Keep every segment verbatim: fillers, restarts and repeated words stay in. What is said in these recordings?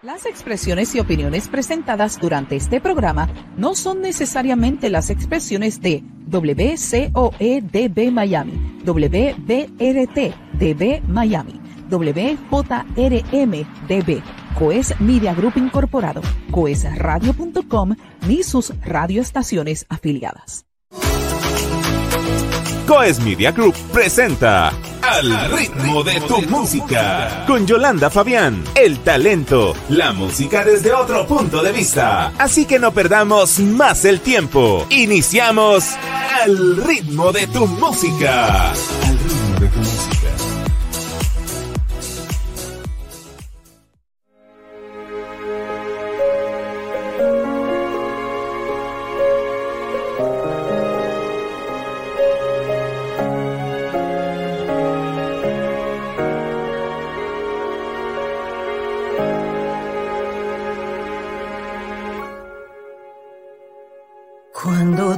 Las expresiones y opiniones presentadas durante este programa no son necesariamente las expresiones de W C O E D B Miami, W B R T D B Miami, W J R M D B, Coes Media Group Incorporado, coes radio punto com, ni sus radioestaciones afiliadas. Coes Media Group presenta Al ritmo de tu música con Yolanda Fabián, el talento, la música desde otro punto de vista. Así que no perdamos más el tiempo. Iniciamos Al ritmo de tu música. Al ritmo de tu música. Cuando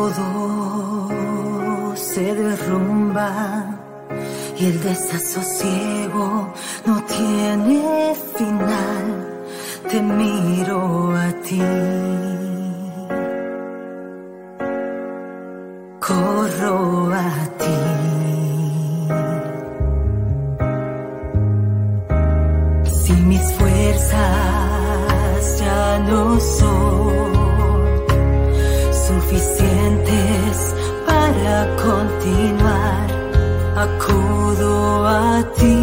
todo se derrumba y el desasosiego no tiene final, te miro a ti. Corro a ti. Si mis fuerzas ya no son suficientes para continuar, acudo a ti.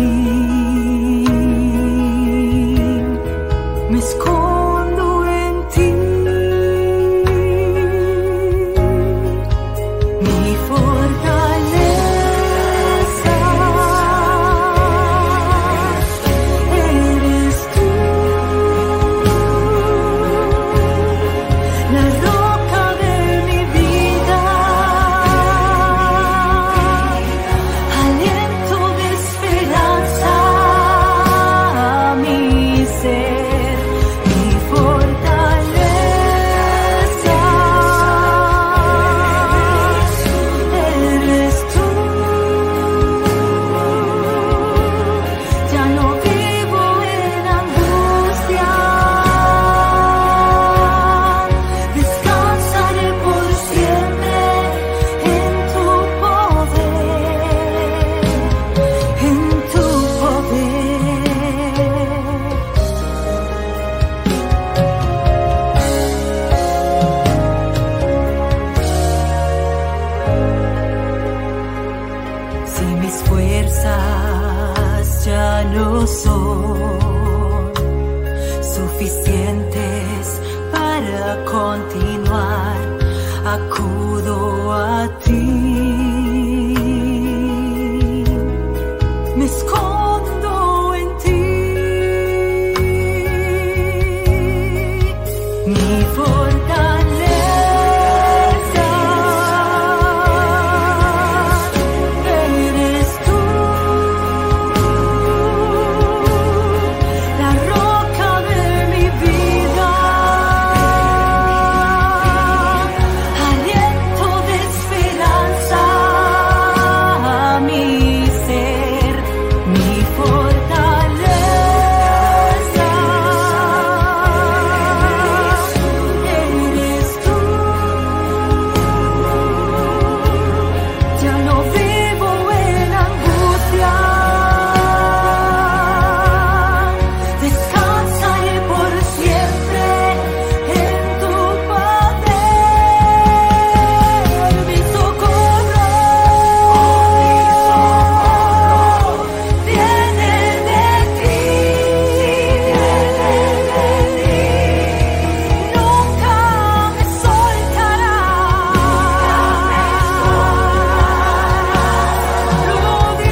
Me escondo en ti. Mi fortaleza eres tú. La roca de mi vida, aliento de esperanza a mi ser, mi fortaleza eres tú. Ya no vivo en angustia, descansaré por siempre en tu poder, en tu poder. Si mis fuerzas ya no son suficientes para continuar, acudo a ti. Me escondo en ti. Mi fortaleza eres tú. La roca de mi vida, aliento de esperanza a mi ser, mi fortaleza eres tú. Ya no vivo en angustia, descansaré por siempre en tu poder. Mi socorro viene de ti, nunca me soltarás.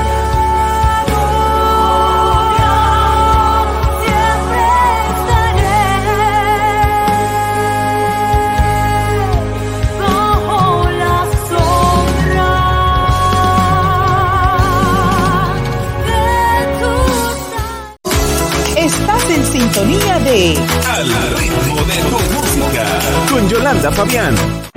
Estás en sintonía de Al ritmo de tu música con Yolanda Fabián.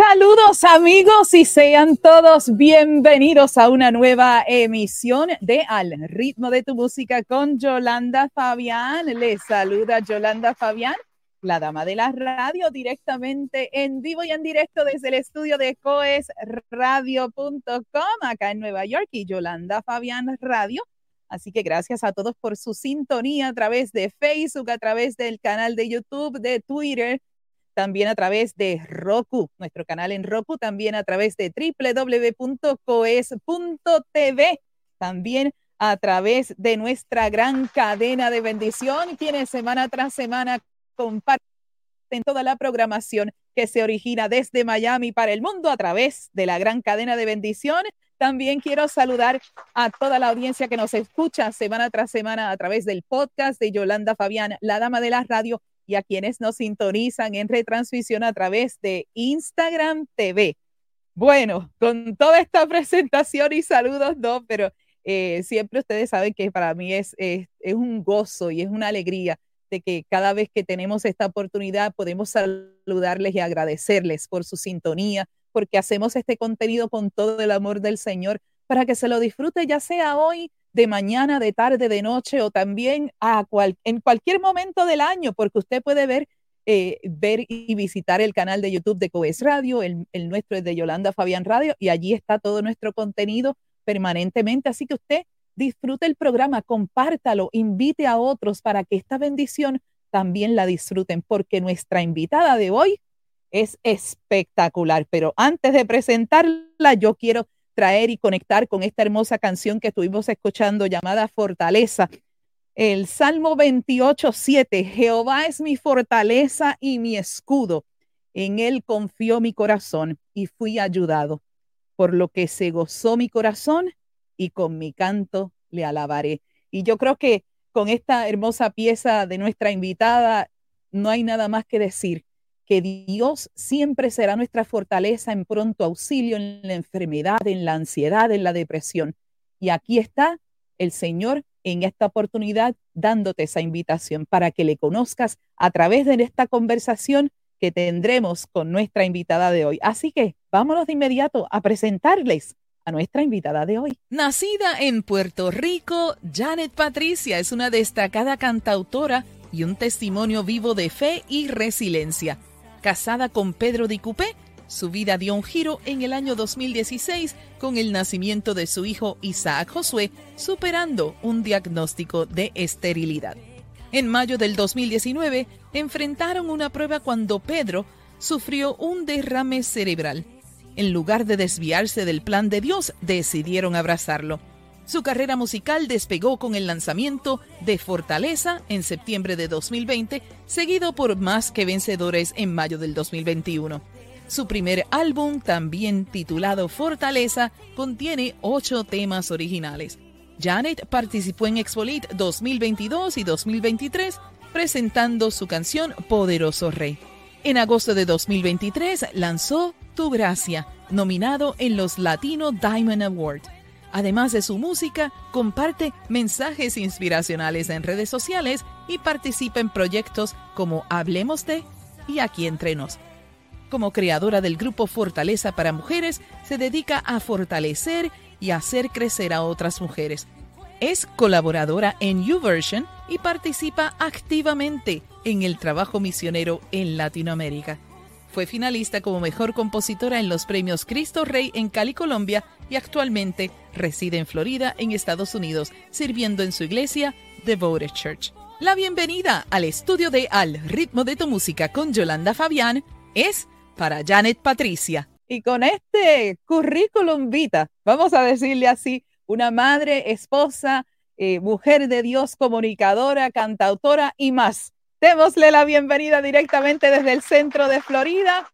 Saludos amigos y sean todos bienvenidos a una nueva emisión de Al Ritmo de tu Música con Yolanda Fabián. Les saluda Yolanda Fabián, la dama de la radio, directamente en vivo y en directo desde el estudio de coes radio punto com acá en Nueva York y Yolanda Fabián Radio. Así que gracias a todos por su sintonía a través de Facebook, a través del canal de YouTube, de Twitter, también a través de Roku, nuestro canal en Roku, también a través de doble u doble u doble u punto coes punto t v, también a través de nuestra gran cadena de bendición, quienes semana tras semana comparten toda la programación que se origina desde Miami para el mundo a través de la gran cadena de bendición. También quiero saludar a toda la audiencia que nos escucha semana tras semana a través del podcast de Yolanda Fabián, la dama de la radio, y a quienes nos sintonizan en retransmisión a través de Instagram T V. Bueno, con toda esta presentación y saludos, no, pero eh, siempre ustedes saben que para mí es, es, es un gozo y es una alegría de que cada vez que tenemos esta oportunidad podemos saludarles y agradecerles por su sintonía, porque hacemos este contenido con todo el amor del Señor para que se lo disfrute, ya sea hoy, de mañana, de tarde, de noche o también a cual, en cualquier momento del año, porque usted puede ver, eh, ver y visitar el canal de YouTube de Coes Radio, el, el nuestro es de Yolanda Fabián Radio, y allí está todo nuestro contenido permanentemente, así que usted disfrute el programa, compártalo, invite a otros para que esta bendición también la disfruten, porque nuestra invitada de hoy es espectacular. Pero antes de presentarla, yo quiero traer y conectar con esta hermosa canción que estuvimos escuchando llamada Fortaleza. El Salmo veintiocho, siete, Jehová es mi fortaleza y mi escudo. En él confió mi corazón y fui ayudado. Por lo que se gozó mi corazón y con mi canto le alabaré. Y yo creo que con esta hermosa pieza de nuestra invitada no hay nada más que decir, que Dios siempre será nuestra fortaleza en pronto auxilio en la enfermedad, en la ansiedad, en la depresión. Y aquí está el Señor en esta oportunidad dándote esa invitación para que le conozcas a través de esta conversación que tendremos con nuestra invitada de hoy. Así que vámonos de inmediato a presentarles a nuestra invitada de hoy. Nacida en Puerto Rico, Janet Patricia es una destacada cantautora y un testimonio vivo de fe y resiliencia. Casada con Pedro Di Cupé, su vida dio un giro en el año dos mil dieciséis con el nacimiento de su hijo Isaac Josué, superando un diagnóstico de esterilidad. En mayo del dos mil diecinueve, enfrentaron una prueba cuando Pedro sufrió un derrame cerebral. En lugar de desviarse del plan de Dios, decidieron abrazarlo. Su carrera musical despegó con el lanzamiento de Fortaleza en septiembre de dos mil veinte, seguido por Más que Vencedores en mayo del dos mil veintiuno. Su primer álbum, también titulado Fortaleza, contiene ocho temas originales. Janet participó en Expolit dos mil veintidós y dos mil veintitrés, presentando su canción Poderoso Rey. En agosto de dos mil veintitrés lanzó Tu Gracia, nominado en los Latino Diamond Award. Además de su música, comparte mensajes inspiracionales en redes sociales y participa en proyectos como Hablemos de y Aquí Entre Nos. Como creadora del grupo Fortaleza para Mujeres, se dedica a fortalecer y hacer crecer a otras mujeres. Es colaboradora en YouVersion y participa activamente en el trabajo misionero en Latinoamérica. Fue finalista como mejor compositora en los premios Cristo Rey en Cali, Colombia, y actualmente reside en Florida, en Estados Unidos, sirviendo en su iglesia, Devoted Church. La bienvenida al estudio de Al Ritmo de tu Música con Yolanda Fabián es para Janet Patricia. Y con este currículum vita, vamos a decirle así, una madre, esposa, eh, mujer de Dios, comunicadora, cantautora y más. Démosle la bienvenida directamente desde el centro de Florida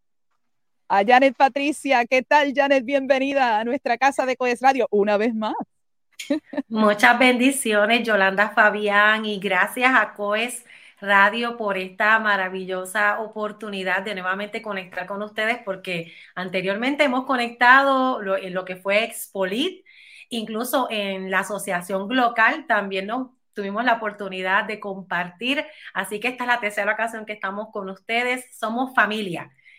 a Janet Patricia. ¿Qué tal, Janet? Bienvenida a nuestra casa de Coes Radio una vez más. Muchas bendiciones, Yolanda Fabián, y gracias a Coes Radio por esta maravillosa oportunidad de nuevamente conectar con ustedes, porque anteriormente hemos conectado lo, en lo que fue Expolit, incluso en la asociación local también nos tuvimos la oportunidad de compartir, así que esta es la tercera ocasión que estamos con ustedes. Somos familia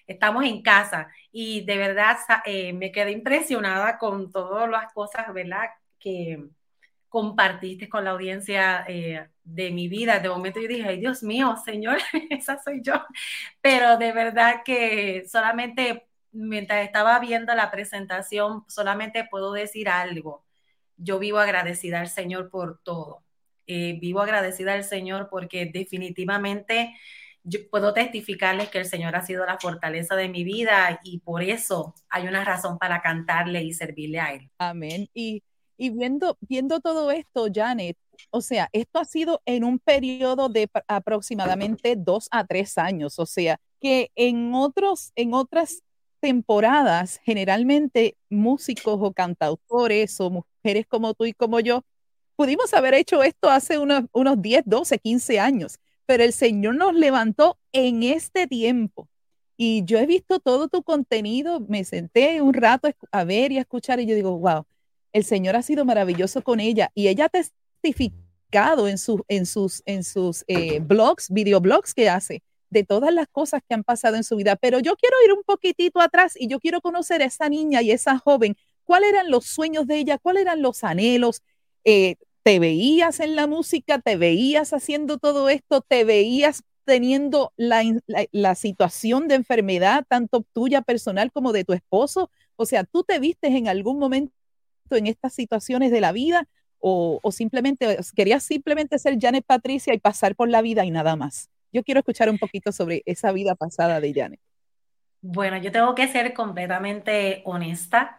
estamos en casa y de verdad eh, me quedé impresionada con todas las cosas, ¿verdad?, que compartiste con la audiencia eh, de mi vida. De momento yo dije, ay, Dios mío, Señor, esa soy yo. Pero de verdad que solamente mientras estaba viendo la presentación, solamente puedo decir algo. Yo vivo agradecida al Señor por todo. Eh, vivo agradecida al Señor porque definitivamente yo puedo testificarles que el Señor ha sido la fortaleza de mi vida y por eso hay una razón para cantarle y servirle a Él. Amén. Y, y viendo, viendo todo esto, Janet, o sea, esto ha sido en un periodo de aproximadamente dos a tres años, o sea, que en otros, en otras temporadas, generalmente músicos o cantautores o mujeres como tú y como yo, pudimos haber hecho esto hace unos, unos diez, doce, quince años, pero el Señor nos levantó en este tiempo. Y yo he visto todo tu contenido, me senté un rato a ver y a escuchar y yo digo, wow, el Señor ha sido maravilloso con ella y ella ha testificado en, su, en sus, en sus eh, blogs, videoblogs que hace, de todas las cosas que han pasado en su vida. Pero yo quiero ir un poquitito atrás y yo quiero conocer a esa niña y esa joven, cuáles eran los sueños de ella, cuáles eran los anhelos. Eh, ¿te veías en la música? ¿Te veías haciendo todo esto? ¿Te veías teniendo la, la, la situación de enfermedad, tanto tuya personal como de tu esposo? O sea, ¿tú te vistes en algún momento en estas situaciones de la vida o, o simplemente querías simplemente ser Janet Patricia y pasar por la vida y nada más? Yo quiero escuchar un poquito sobre esa vida pasada de Janet. Bueno, yo tengo que ser completamente honesta.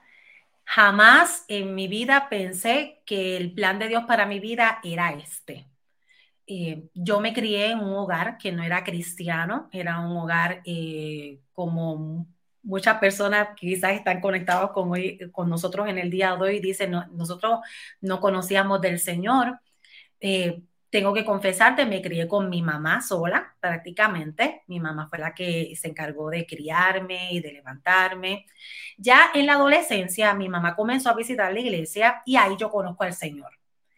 Jamás en mi vida pensé que el plan de Dios para mi vida era este. Eh, yo me crié en un hogar que no era cristiano, era un hogar eh, como muchas personas que quizás están conectados con, hoy, con nosotros en el día de hoy, dicen, no, nosotros no conocíamos del Señor. Eh, tengo que confesarte, me crié con mi mamá sola prácticamente. Mi mamá fue la que se encargó de criarme y de levantarme. Ya en la adolescencia, mi mamá comenzó a visitar la iglesia y ahí yo conozco al Señor.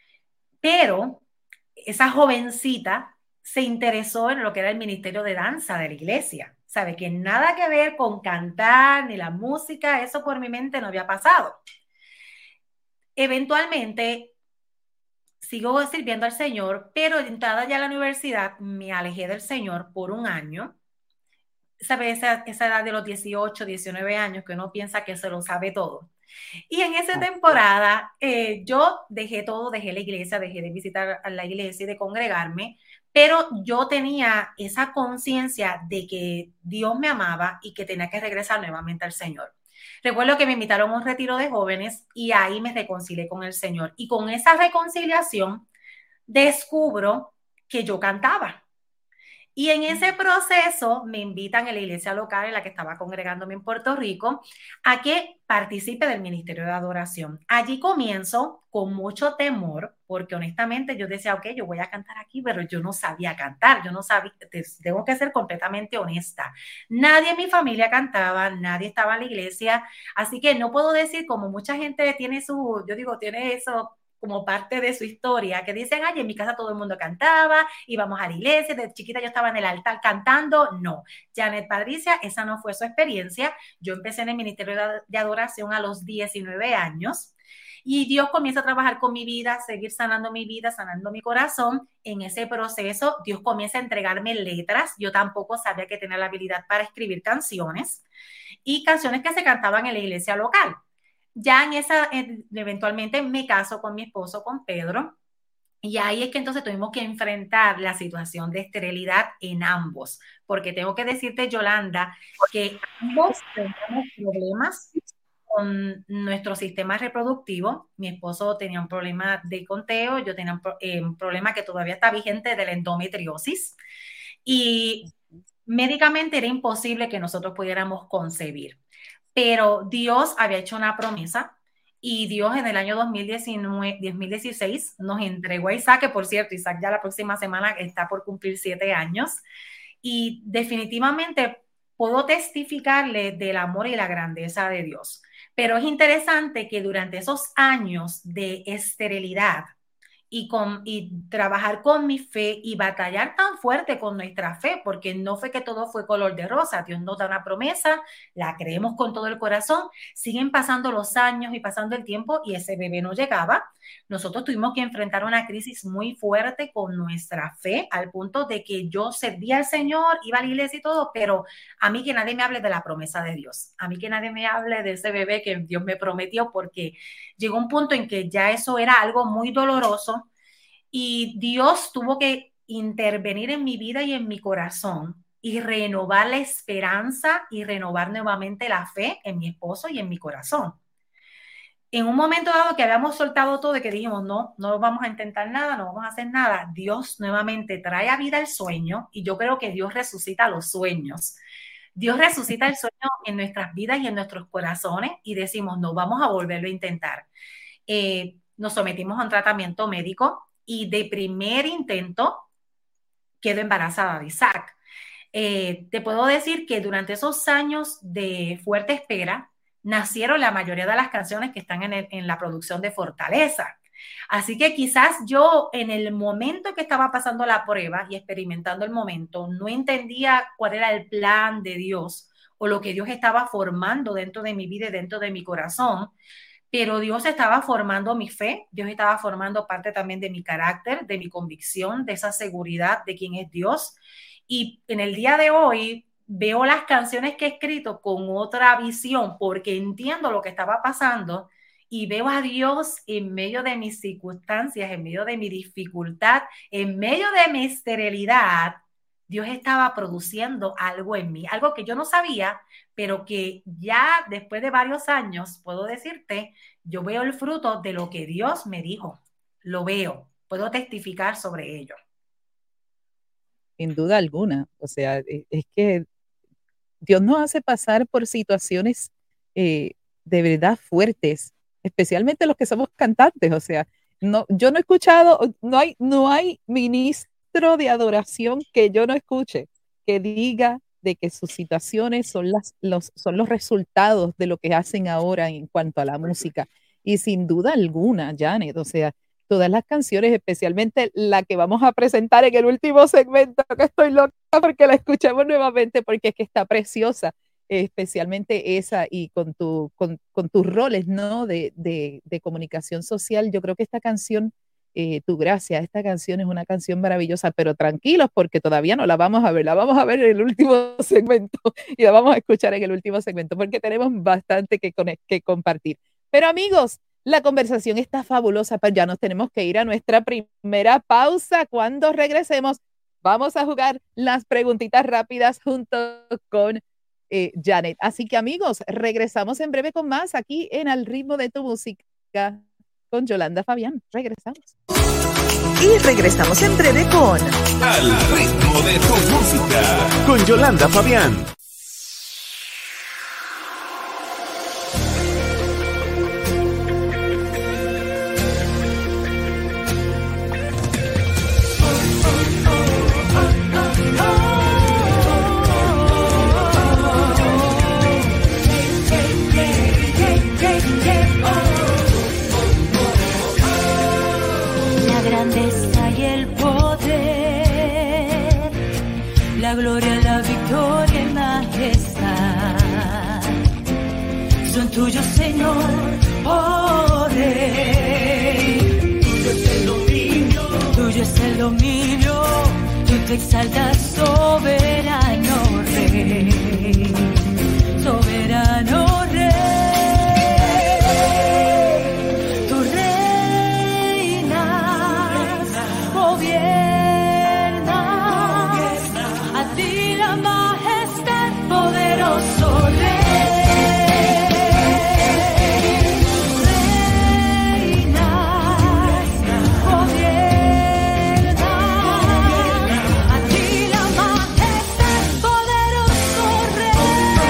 Pero esa jovencita se interesó en lo que era el ministerio de danza de la iglesia. Sabe que nada que ver con cantar ni la música, eso por mi mente no había pasado. Eventualmente sigo sirviendo al Señor, pero entrada ya a la universidad me alejé del Señor por un año. ¿Sabes? Esa, esa edad de los dieciocho, diecinueve años que uno piensa que se lo sabe todo. Y en esa temporada eh, yo dejé todo, dejé la iglesia, dejé de visitar a la iglesia y de congregarme, pero yo tenía esa conciencia de que Dios me amaba y que tenía que regresar nuevamente al Señor. Recuerdo que me invitaron a un retiro de jóvenes y ahí me reconcilié con el Señor. Y con esa reconciliación descubro que yo cantaba. Y en ese proceso me invitan a la iglesia local en la que estaba congregándome en Puerto Rico a que participe del ministerio de adoración. Allí comienzo con mucho temor, porque honestamente yo decía, ok, yo voy a cantar aquí, pero yo no sabía cantar, yo no sabía, tengo que ser completamente honesta. Nadie en mi familia cantaba, nadie estaba en la iglesia, así que no puedo decir como mucha gente tiene su, yo digo, tiene eso como parte de su historia, que dicen, ay, en mi casa todo el mundo cantaba, íbamos a la iglesia, de chiquita yo estaba en el altar cantando. No, Janet Patricia, esa no fue su experiencia. Yo empecé en el ministerio de adoración a los diecinueve años y Dios comienza a trabajar con mi vida, seguir sanando mi vida, sanando mi corazón. En ese proceso, Dios comienza a entregarme letras. Yo tampoco sabía que tenía la habilidad para escribir canciones y canciones que se cantaban en la iglesia local. Ya en esa, eventualmente me caso con mi esposo, con Pedro, y ahí es que entonces tuvimos que enfrentar la situación de esterilidad en ambos, porque tengo que decirte, Yolanda, que ambos tenemos problemas con nuestro sistema reproductivo. Mi esposo tenía un problema de conteo, yo tenía un, eh, un problema que todavía está vigente de la endometriosis, y médicamente era imposible que nosotros pudiéramos concebir. Pero Dios había hecho una promesa y Dios en el año dos mil diecinueve, dos mil dieciséis nos entregó a Isaac, que por cierto, Isaac ya la próxima semana está por cumplir siete años y definitivamente puedo testificarle del amor y la grandeza de Dios. Pero es interesante que durante esos años de esterilidad y, con, y trabajar con mi fe y batallar tan fuerte con nuestra fe, porque no fue que todo fue color de rosa. Dios nos da una promesa, la creemos con todo el corazón, siguen pasando los años y pasando el tiempo y ese bebé no llegaba. Nosotros tuvimos que enfrentar una crisis muy fuerte con nuestra fe, al punto de que yo servía al Señor, iba a la iglesia y todo, pero a mí que nadie me hable de la promesa de Dios, a mí que nadie me hable de ese bebé que Dios me prometió, porque llegó un punto en que ya eso era algo muy doloroso y Dios tuvo que intervenir en mi vida y en mi corazón y renovar la esperanza y renovar nuevamente la fe en mi esposo y en mi corazón. En un momento dado que habíamos soltado todo y que dijimos, no, no vamos a intentar nada, no vamos a hacer nada, Dios nuevamente trae a vida el sueño y yo creo que Dios resucita los sueños. Dios resucita el sueño en nuestras vidas y en nuestros corazones y decimos, no, vamos a volverlo a intentar. Eh, nos sometimos a un tratamiento médico y de primer intento quedo embarazada de Isaac. Eh, te puedo decir que durante esos años de fuerte espera, nacieron la mayoría de las canciones que están en, el, en la producción de Fortaleza. Así que quizás yo en el momento que estaba pasando la prueba y experimentando el momento, no entendía cuál era el plan de Dios o lo que Dios estaba formando dentro de mi vida y dentro de mi corazón, pero Dios estaba formando mi fe, Dios estaba formando parte también de mi carácter, de mi convicción, de esa seguridad de quién es Dios. Y en el día de hoy veo las canciones que he escrito con otra visión porque entiendo lo que estaba pasando y veo a Dios en medio de mis circunstancias, en medio de mi dificultad, en medio de mi esterilidad. Dios estaba produciendo algo en mí, algo que yo no sabía, pero que ya después de varios años puedo decirte, yo veo el fruto de lo que Dios me dijo. Lo veo, puedo testificar sobre ello. Sin duda alguna, o sea, es que Dios nos hace pasar por situaciones eh, de verdad fuertes, especialmente los que somos cantantes. O sea, no, yo no he escuchado, no hay, no hay ministro de adoración que yo no escuche que diga de que sus situaciones son, las, los, son los resultados de lo que hacen ahora en cuanto a la música. Y sin duda alguna, Janet, o sea, todas las canciones, especialmente la que vamos a presentar en el último segmento, que estoy loca porque la escuchemos nuevamente, porque es que está preciosa, especialmente esa y con, tu, con, con tus roles, ¿no? de, de, de comunicación social. Yo creo que esta canción, eh, Tu Gracia, esta canción es una canción maravillosa, pero tranquilos porque todavía no la vamos a ver, la vamos a ver en el último segmento y la vamos a escuchar en el último segmento porque tenemos bastante que, que compartir. Pero amigos, la conversación está fabulosa, pero ya nos tenemos que ir a nuestra primera pausa. Cuando regresemos, vamos a jugar las preguntitas rápidas junto con eh, Janet. Así que amigos, regresamos en breve con más aquí en Al Ritmo de tu Música con Yolanda Fabián. Regresamos. Y regresamos en breve con Al Ritmo de tu Música con Yolanda Fabián. La gloria, la victoria y majestad son tuyos, Señor, oh Rey. Tuyo es el dominio, tuyo es el dominio, tú te exaltas, soberano Rey, soberano Rey. Tú reinas, gobiernas. Poderoso Rey, reinas, gobiernas, a ti la majestad, poderoso Rey.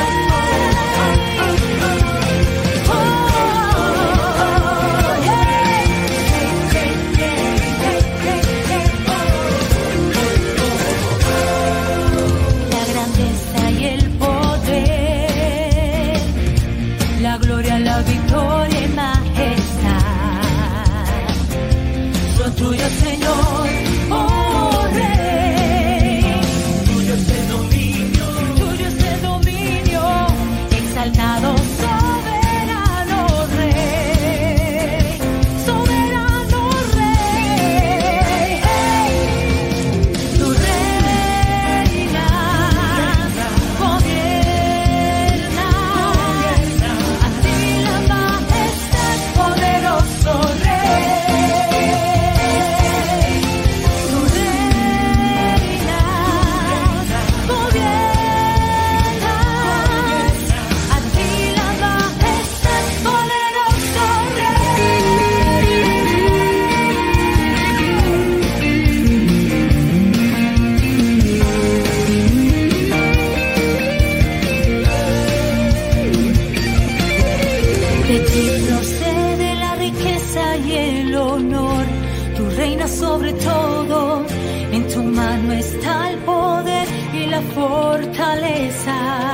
la fortaleza.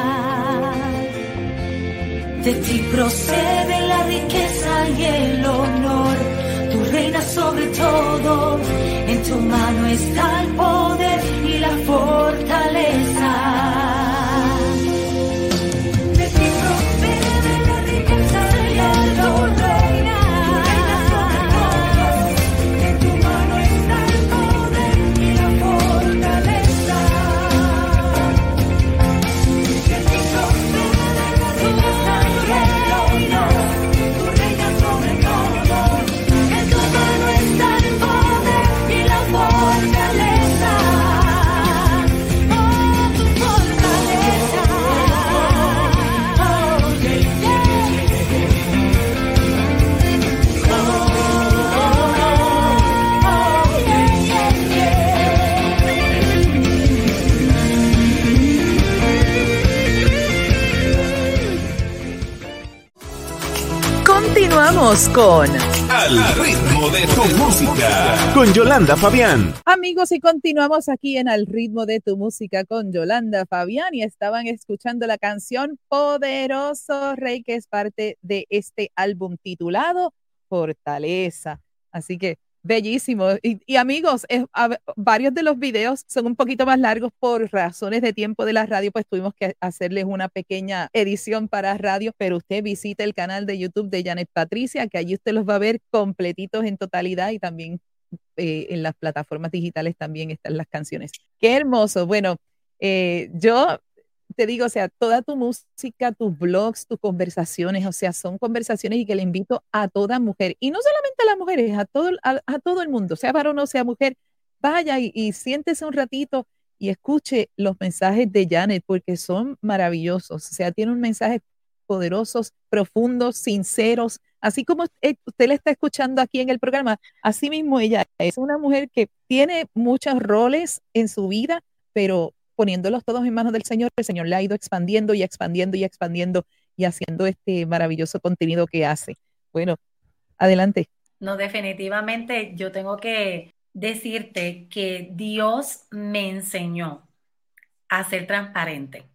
De ti procede la riqueza y el honor. Tú reinas sobre todo, en tu mano está el poder y la fortaleza. De ti procede la riqueza y el honor. Continuamos con Al ritmo de tu música con Yolanda Fabián. Amigos, y continuamos aquí en Al ritmo de tu música con Yolanda Fabián y estaban escuchando la canción Poderoso Rey, que es parte de este álbum titulado Fortaleza. Así que bellísimo. Y, y amigos, eh, a, varios de los videos son un poquito más largos por razones de tiempo de la radio, pues tuvimos que hacerles una pequeña edición para radio, pero usted visita el canal de YouTube de Janet Patricia, que allí usted los va a ver completitos en totalidad y también eh, en las plataformas digitales también están las canciones. ¡Qué hermoso! Bueno, eh, yo te digo, o sea, toda tu música, tus blogs, tus conversaciones, o sea, son conversaciones y que le invito a toda mujer, y no solamente a las mujeres, a todo, a, a todo el mundo, sea varón o sea mujer, vaya y, y siéntese un ratito y escuche los mensajes de Janet, porque son maravillosos, o sea, tiene un mensaje poderosos, profundos, sinceros, así como usted le está escuchando aquí en el programa, así mismo ella es una mujer que tiene muchos roles en su vida, pero poniéndolos todos en manos del Señor, el Señor le ha ido expandiendo y expandiendo y expandiendo y haciendo este maravilloso contenido que hace. Bueno, adelante. No, definitivamente yo tengo que decirte que Dios me enseñó a ser transparente.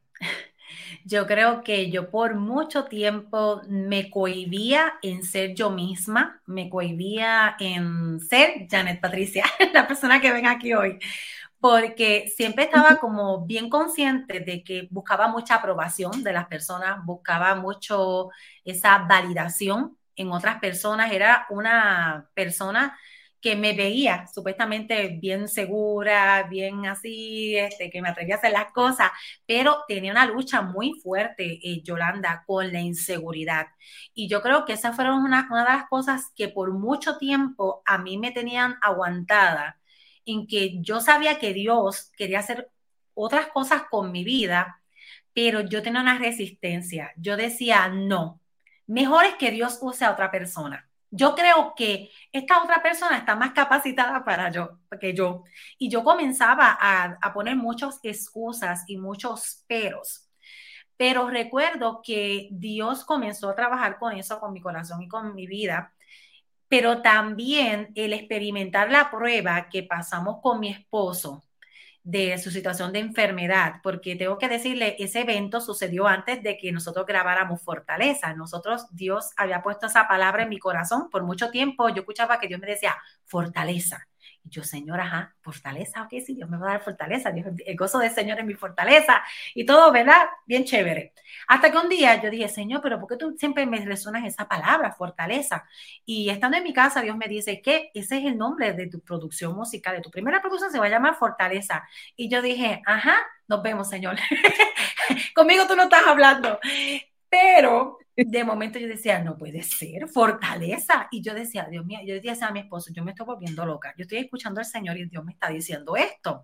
Yo creo que yo por mucho tiempo me cohibía en ser yo misma, me cohibía en ser Janet Patricia, la persona que ven aquí hoy, porque siempre estaba como bien consciente de que buscaba mucha aprobación de las personas, buscaba mucho esa validación en otras personas. Era una persona que me veía supuestamente bien segura, bien así, este, que me atrevía a hacer las cosas, pero tenía una lucha muy fuerte, eh, Yolanda, con la inseguridad. Y yo creo que esas fueron una, una de las cosas que por mucho tiempo a mí me tenían aguantada, en que yo sabía que Dios quería hacer otras cosas con mi vida, pero yo tenía una resistencia. Yo decía, no, mejor es que Dios use a otra persona. Yo creo que esta otra persona está más capacitada para yo, que yo. Y yo comenzaba a, a poner muchas excusas y muchos peros. Pero recuerdo que Dios comenzó a trabajar con eso, con mi corazón y con mi vida. Pero también el experimentar la prueba que pasamos con mi esposo de su situación de enfermedad, porque tengo que decirle, ese evento sucedió antes de que nosotros grabáramos Fortaleza. Nosotros, Dios había puesto esa palabra en mi corazón por mucho tiempo. Yo escuchaba que Dios me decía, fortaleza. Y yo, Señor, ajá, fortaleza, ok, sí, Dios me va a dar fortaleza, Dios, el gozo del Señor es mi fortaleza, y todo, ¿verdad? Bien chévere. Hasta que un día yo dije, Señor, pero ¿por qué tú siempre me resuenas esa palabra, fortaleza? Y estando en mi casa, Dios me dice que ese es el nombre de tu producción musical, de tu primera producción se va a llamar Fortaleza. Y yo dije, ajá, nos vemos, Señor. Conmigo tú no estás hablando. Pero de momento yo decía, no puede ser, fortaleza. Y yo decía, Dios mío, yo decía a mi esposo, yo me estoy volviendo loca. Yo estoy escuchando al Señor y Dios me está diciendo esto.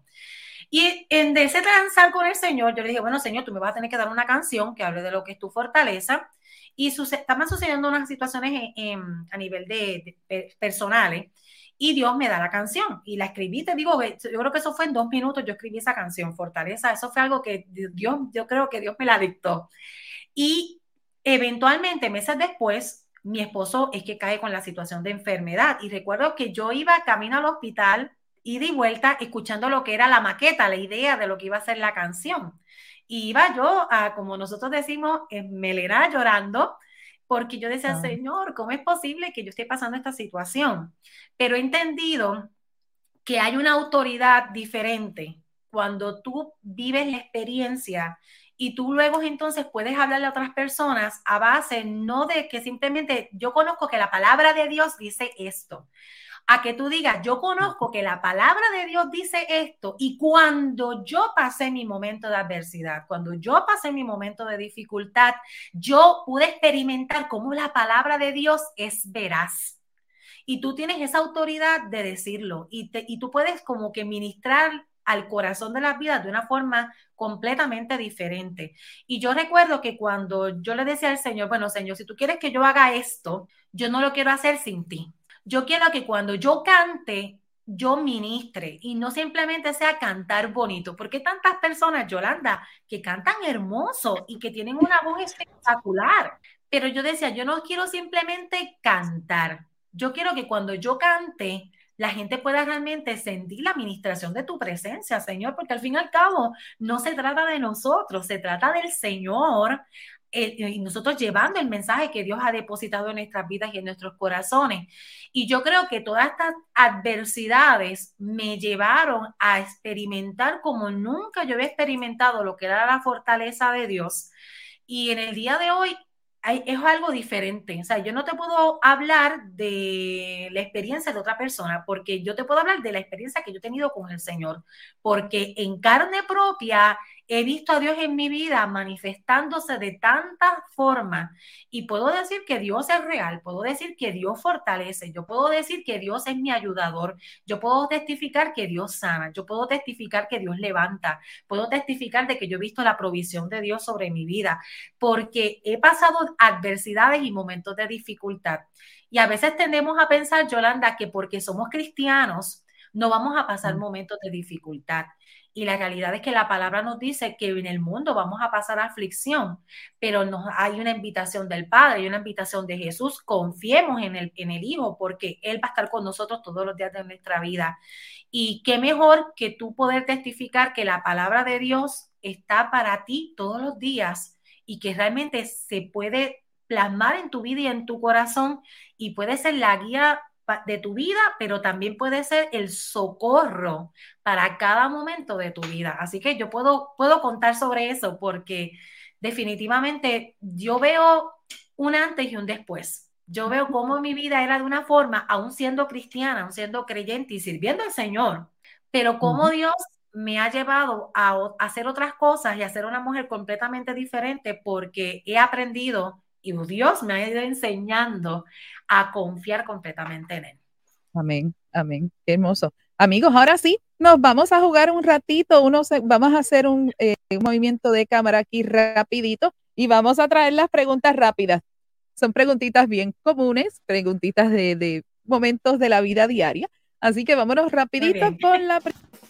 Y en ese transar con el Señor, yo le dije, bueno, Señor, tú me vas a tener que dar una canción que hable de lo que es tu fortaleza. Y suce- estaban sucediendo unas situaciones en, en, a nivel de, de personales. Y Dios me da la canción y la escribí, te digo, yo creo que eso fue en dos minutos, yo escribí esa canción, Fortaleza. Eso fue algo que Dios, yo creo que Dios me la dictó. Y eventualmente, meses después, mi esposo es que cae con la situación de enfermedad. Y recuerdo que yo iba camino al hospital ida y vuelta escuchando lo que era la maqueta, la idea de lo que iba a ser la canción. Y iba yo, a, como nosotros decimos, en melena llorando, porque yo decía, Ah. Señor, ¿cómo es posible que yo esté pasando esta situación? Pero he entendido que hay una autoridad diferente cuando tú vives la experiencia y tú luego entonces puedes hablarle a otras personas a base no de que simplemente yo conozco que la palabra de Dios dice esto, a que tú digas, yo conozco que la palabra de Dios dice esto y cuando yo pasé mi momento de adversidad, cuando yo pasé mi momento de dificultad, yo pude experimentar cómo la palabra de Dios es veraz. Y tú tienes esa autoridad de decirlo y, te, y tú puedes como que ministrar al corazón de las vidas de una forma completamente diferente. Y yo recuerdo que cuando yo le decía al Señor, bueno, Señor, si tú quieres que yo haga esto, yo no lo quiero hacer sin ti. Yo quiero que cuando yo cante, yo ministre y no simplemente sea cantar bonito, porque tantas personas, Yolanda, que cantan hermoso y que tienen una voz espectacular, pero yo decía, yo no quiero simplemente cantar, yo quiero que cuando yo cante, la gente pueda realmente sentir la administración de tu presencia, Señor, porque al fin y al cabo no se trata de nosotros, se trata del Señor eh, y nosotros llevando el mensaje que Dios ha depositado en nuestras vidas y en nuestros corazones. Y yo creo que todas estas adversidades me llevaron a experimentar como nunca yo había experimentado lo que era la fortaleza de Dios. Y en el día de hoy hay, es algo diferente. O sea, yo no te puedo hablar de la experiencia de otra persona, porque yo te puedo hablar de la experiencia que yo he tenido con el Señor, porque en carne propia he visto a Dios en mi vida manifestándose de tantas formas y puedo decir que Dios es real, puedo decir que Dios fortalece, yo puedo decir que Dios es mi ayudador, yo puedo testificar que Dios sana, yo puedo testificar que Dios levanta, puedo testificar de que yo he visto la provisión de Dios sobre mi vida, porque he pasado adversidades y momentos de dificultad. Y a veces tendemos a pensar, Yolanda, que porque somos cristianos no vamos a pasar momentos de dificultad. Y la realidad es que la palabra nos dice que en el mundo vamos a pasar aflicción, pero nos, hay una invitación del Padre, hay una invitación de Jesús, confiemos en el, en el Hijo, porque Él va a estar con nosotros todos los días de nuestra vida. Y qué mejor que tú poder testificar que la palabra de Dios está para ti todos los días y que realmente se puede plasmar en tu vida y en tu corazón y puede ser la guía de tu vida, pero también puede ser el socorro para cada momento de tu vida. Así que yo puedo, puedo contar sobre eso porque definitivamente yo veo un antes y un después. Yo veo cómo mi vida era de una forma, aún siendo cristiana, aún siendo creyente y sirviendo al Señor, pero cómo Dios me ha llevado a, a hacer otras cosas y a ser una mujer completamente diferente porque he aprendido y Dios me ha ido enseñando a confiar completamente en Él. Amén, amén. Qué hermoso. Amigos, ahora sí, nos vamos a jugar un ratito, unos, vamos a hacer un, eh, un movimiento de cámara aquí rapidito y vamos a traer las preguntas rápidas. Son preguntitas bien comunes, preguntitas de, de momentos de la vida diaria. Así que vámonos rapidito con la pre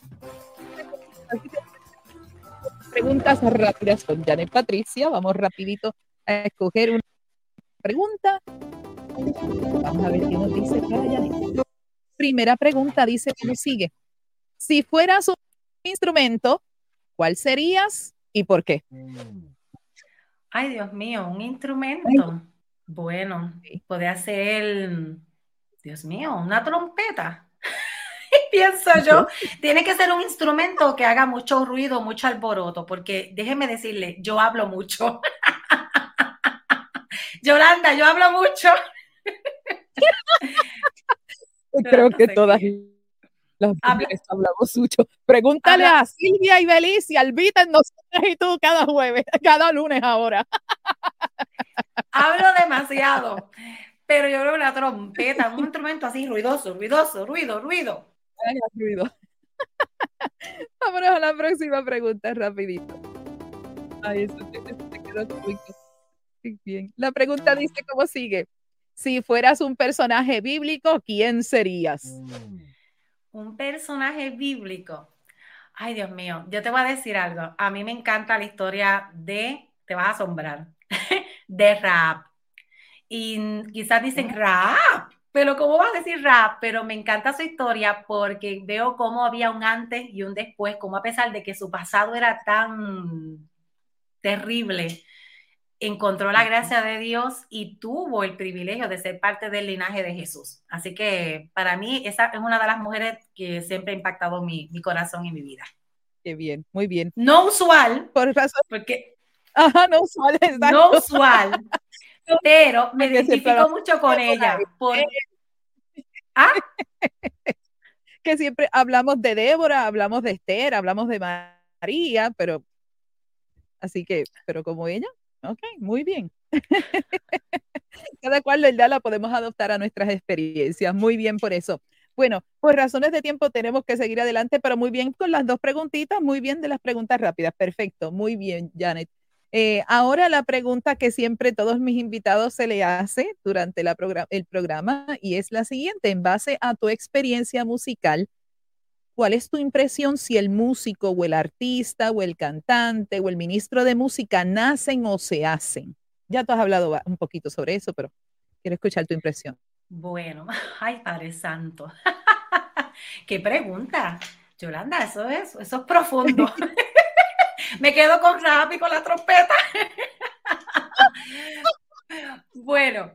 preguntas rápidas con Janet Patricia. Vamos rapidito a escoger una pregunta. Vamos a ver qué nos dice para Janet. Primera pregunta dice como sigue. Si fueras un instrumento, ¿cuál serías y por qué? Ay, Dios mío, un instrumento. Bueno, sí. Podría ser, Dios mío, una trompeta. Pienso yo, tiene que ser un instrumento que haga mucho ruido, mucho alboroto, porque déjeme decirle, yo hablo mucho. Yolanda, yo hablo mucho. Creo que todas las mujeres hablamos mucho. Pregúntale Habla. a Silvia y Belice, Albita, nosotras y tú cada jueves, cada lunes ahora. Hablo demasiado, pero yo creo que la trompeta, un instrumento así ruidoso, ruidoso, ruido, ruido. Ay, ruido. Vámonos a la próxima pregunta rapidito. Ay, eso te, te quedó muy bien. La pregunta dice cómo sigue. Si fueras un personaje bíblico, ¿quién serías? Un personaje bíblico. Ay, Dios mío, yo te voy a decir algo. A mí me encanta la historia de, te vas a asombrar, de Rahab. Y quizás dicen Rahab, pero ¿cómo vas a decir rap? Pero me encanta su historia porque veo cómo había un antes y un después, como a pesar de que su pasado era tan terrible, encontró la gracia de Dios y tuvo el privilegio de ser parte del linaje de Jesús. Así que para mí esa es una de las mujeres que siempre ha impactado mi, mi corazón y mi vida. Qué bien, muy bien. No usual, por razón. porque Ajá, no usual, exacto. No usual, pero me identifico mucho con ella. Por... ¿Ah? Que siempre hablamos de Débora, hablamos de Esther, hablamos de María, pero así que, pero como ella, ok, muy bien. Cada cual, ¿verdad?, la podemos adoptar a nuestras experiencias. Muy bien por eso. Bueno, por razones de tiempo tenemos que seguir adelante, pero muy bien con las dos preguntitas, muy bien de las preguntas rápidas. Perfecto, muy bien, Janet. Eh, ahora la pregunta que siempre todos mis invitados se le hace durante la programa, el programa y es la siguiente. En base a tu experiencia musical, ¿cuál es tu impresión si el músico o el artista o el cantante o el ministro de música nacen o se hacen? Ya tú has hablado un poquito sobre eso, pero quiero escuchar tu impresión. Bueno, ay, Padre Santo. ¿Qué pregunta? Yolanda, eso es, eso es profundo. Me quedo con rap y con la trompeta. Bueno,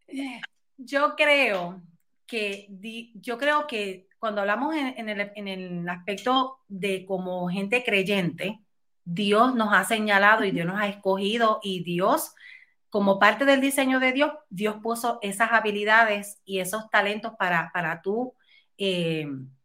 yo creo que yo creo que cuando hablamos en, en, el, en el aspecto de como gente creyente, Dios nos ha señalado y Dios nos ha escogido y Dios, como parte del diseño de Dios, Dios puso esas habilidades y esos talentos para, para tú eh,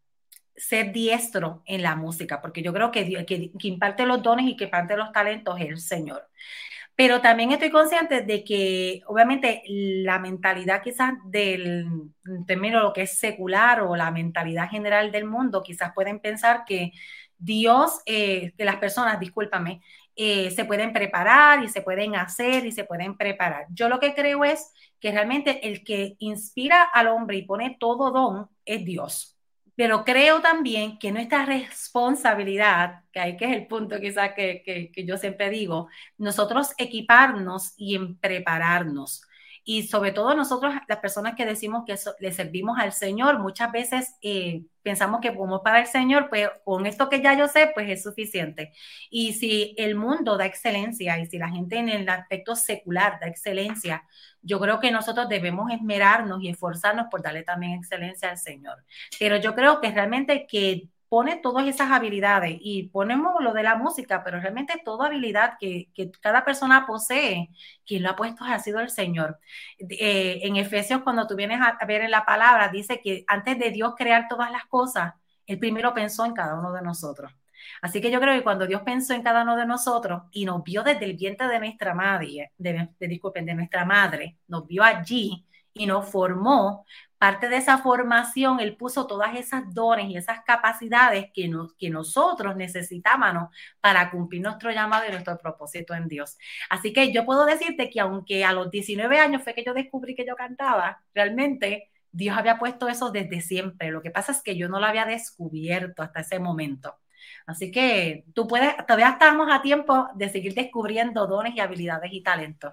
ser diestro en la música, porque yo creo que, Dios, que, que imparte los dones y que imparte los talentos es el Señor. Pero también estoy consciente de que, obviamente, la mentalidad quizás del término lo que es secular o la mentalidad general del mundo, quizás pueden pensar que Dios, eh, que las personas, discúlpame, eh, se pueden preparar y se pueden hacer y se pueden preparar. Yo lo que creo es que realmente el que inspira al hombre y pone todo don es Dios. Pero creo también que nuestra responsabilidad, que ahí que es el punto quizás que, que, que yo siempre digo, nosotros equiparnos y en prepararnos. Y sobre todo nosotros, las personas que decimos que so, le servimos al Señor, muchas veces eh, pensamos que como para el Señor, pues con esto que ya yo sé, pues es suficiente. Y si el mundo da excelencia y si la gente en el aspecto secular da excelencia, yo creo que nosotros debemos esmerarnos y esforzarnos por darle también excelencia al Señor. Pero yo creo que realmente que pone todas esas habilidades y ponemos lo de la música, pero realmente toda habilidad que, que cada persona posee, quien lo ha puesto ha sido el Señor. Eh, en Efesios, cuando tú vienes a ver en la palabra, dice que antes de Dios crear todas las cosas, Él primero pensó en cada uno de nosotros. Así que yo creo que cuando Dios pensó en cada uno de nosotros y nos vio desde el vientre de nuestra madre, de, de, disculpen, de nuestra madre, nos vio allí y nos formó, parte de esa formación, Él puso todas esas dones y esas capacidades que, nos, que nosotros necesitábamos para cumplir nuestro llamado y nuestro propósito en Dios. Así que yo puedo decirte que aunque a los diecinueve años fue que yo descubrí que yo cantaba, realmente Dios había puesto eso desde siempre. Lo que pasa es que yo no lo había descubierto hasta ese momento. Así que tú puedes, todavía estamos a tiempo de seguir descubriendo dones y habilidades y talentos.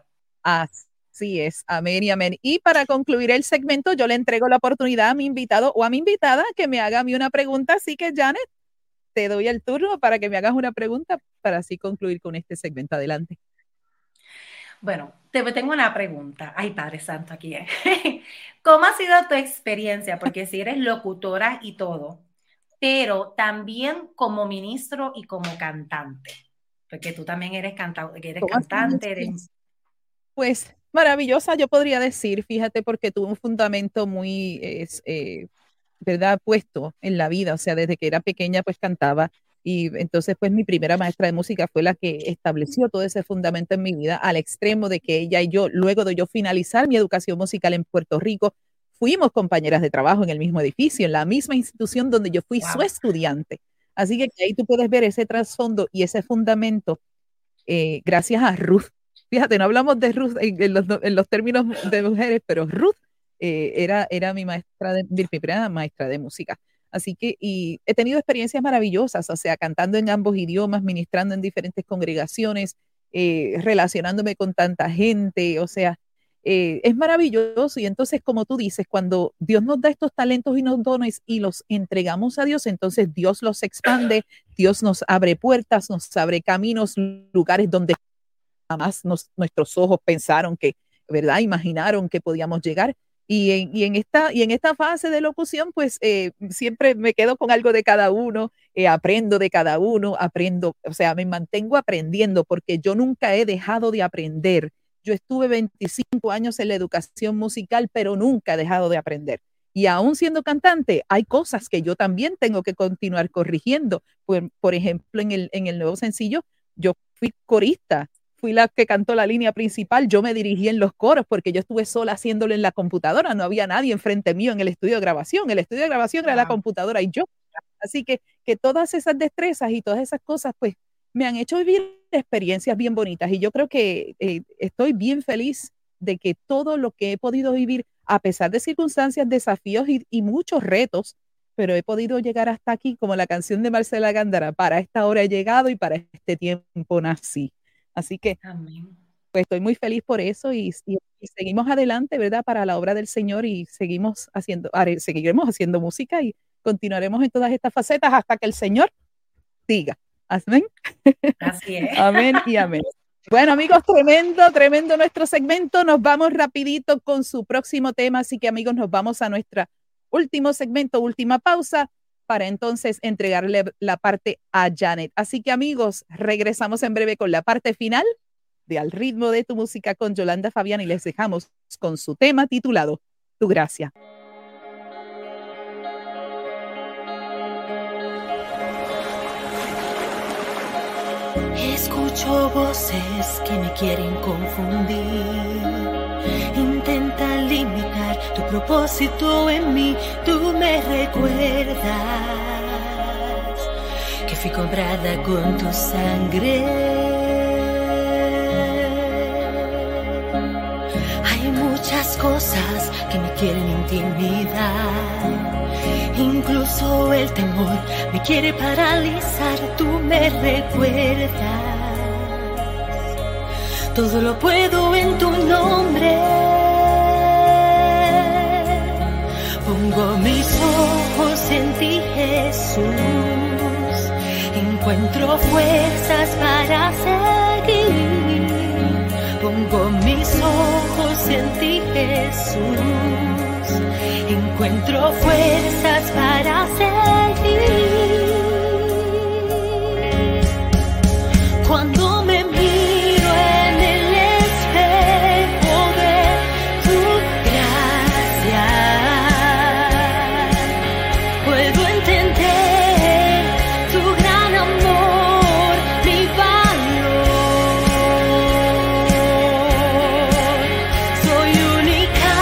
Así es, amén y amén. Y para concluir el segmento, yo le entrego la oportunidad a mi invitado o a mi invitada que me haga a mí una pregunta. Así que, Janet, te doy el turno para que me hagas una pregunta para así concluir con este segmento. Adelante. Bueno, te tengo una pregunta. Ay, Padre Santo, aquí es. ¿Cómo ha sido tu experiencia? Porque si eres locutora y todo, pero también como ministro y como cantante, porque tú también eres, canta eres cantante. Eres... Pues maravillosa, yo podría decir, fíjate, porque tuve un fundamento muy, eh, ¿verdad?, puesto en la vida, o sea, desde que era pequeña pues cantaba y entonces pues mi primera maestra de música fue la que estableció todo ese fundamento en mi vida al extremo de que ella y yo, luego de yo finalizar mi educación musical en Puerto Rico, fuimos compañeras de trabajo en el mismo edificio, en la misma institución donde yo fui wow. su estudiante. Así que ahí tú puedes ver ese trasfondo y ese fundamento eh, gracias a Ruth. Fíjate, no hablamos de Ruth en, en, los, en los términos de mujeres, pero Ruth eh, era, era mi maestra, de, mi primera maestra de música. Así que y he tenido experiencias maravillosas, o sea, cantando en ambos idiomas, ministrando en diferentes congregaciones, eh, relacionándome con tanta gente, o sea, eh, es maravilloso. Y entonces, como tú dices, cuando Dios nos da estos talentos y nos dones y los entregamos a Dios, entonces Dios los expande, Dios nos abre puertas, nos abre caminos, lugares donde jamás nos, nuestros ojos pensaron que, ¿verdad? Imaginaron que podíamos llegar. Y en, y en, esta, y en esta fase de locución, pues eh, siempre me quedo con algo de cada uno, eh, aprendo de cada uno, aprendo, o sea, me mantengo aprendiendo porque yo nunca he dejado de aprender. Yo estuve veinticinco años en la educación musical, pero nunca he dejado de aprender. Y aún siendo cantante, hay cosas que yo también tengo que continuar corrigiendo. Por, por ejemplo, en el, en el nuevo sencillo, yo fui corista. Fui la que cantó la línea principal, yo me dirigí en los coros porque yo estuve sola haciéndolo en la computadora, no había nadie enfrente mío en el estudio de grabación, el estudio de grabación era la computadora y yo. Así que, que todas esas destrezas y todas esas cosas pues me han hecho vivir experiencias bien bonitas y yo creo que eh, estoy bien feliz de que todo lo que he podido vivir, a pesar de circunstancias, desafíos y, y muchos retos, pero he podido llegar hasta aquí, como la canción de Marcela Gándara, para esta hora he llegado y para este tiempo nací. Así que Amén. Pues estoy muy feliz por eso y, y, y seguimos adelante, ¿verdad? Para la obra del Señor y seguimos haciendo, haré, seguiremos haciendo música y continuaremos en todas estas facetas hasta que el Señor diga. Amén. Así es. Amén y amén. Bueno, amigos, tremendo, tremendo nuestro segmento. Nos vamos rapidito con su próximo tema. Así que, amigos, nos vamos a nuestro último segmento, última pausa, para entonces entregarle la parte a Janet. Así que, amigos, regresamos en breve con la parte final de Al ritmo de tu música con Yolanda Fabián y les dejamos con su tema titulado Tu gracia. Escucho voces que me quieren confundir. Intenta limitar tu propósito en mí. Tú me recuerdas que fui comprada con tu sangre. Hay muchas cosas que me quieren intimidar. Incluso el temor me quiere paralizar. Tú me recuerdas. Todo lo puedo en tu nombre. Pongo mis ojos en ti, Jesús. Encuentro fuerzas para seguir. Pongo mis ojos en ti, Jesús. Encuentro fuerzas para seguir. Cuando me miro en el espejo de tu gracia, puedo entender tu gran amor, mi valor. Soy única,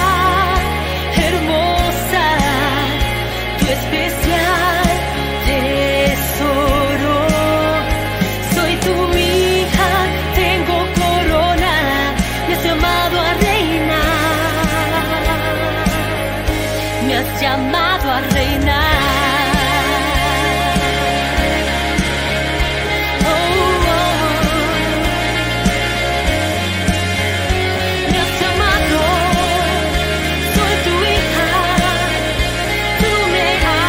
hermosa, tu especial tesoro. Soy tu hija, tengo corona, me has llamado a reinar. Me has llamado a reinar. Oh, oh. Me has llamado, soy tu hija, tú me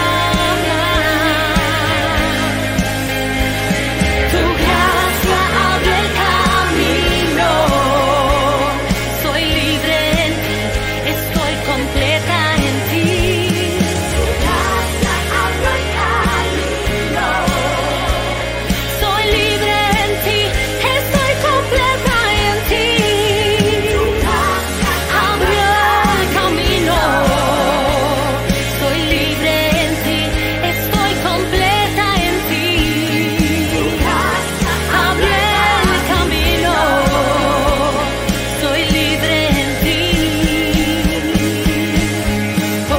amas. Tu gracia abre el camino. Soy libre en ti, estoy completa en ti. Tu gracia abre el camino. Soy libre en ti, estoy completa en ti. Tu gracia abre el camino. Soy libre en ti, estoy completa en ti. Tu gracia abre el camino. Soy libre en ti. Oh,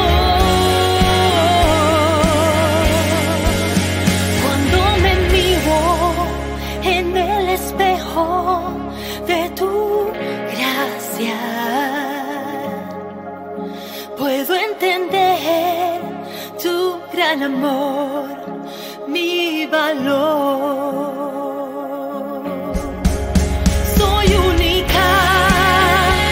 cuando me miro en el espejo de tu gracia, puedo entender tu gran amor, mi valor. Soy única,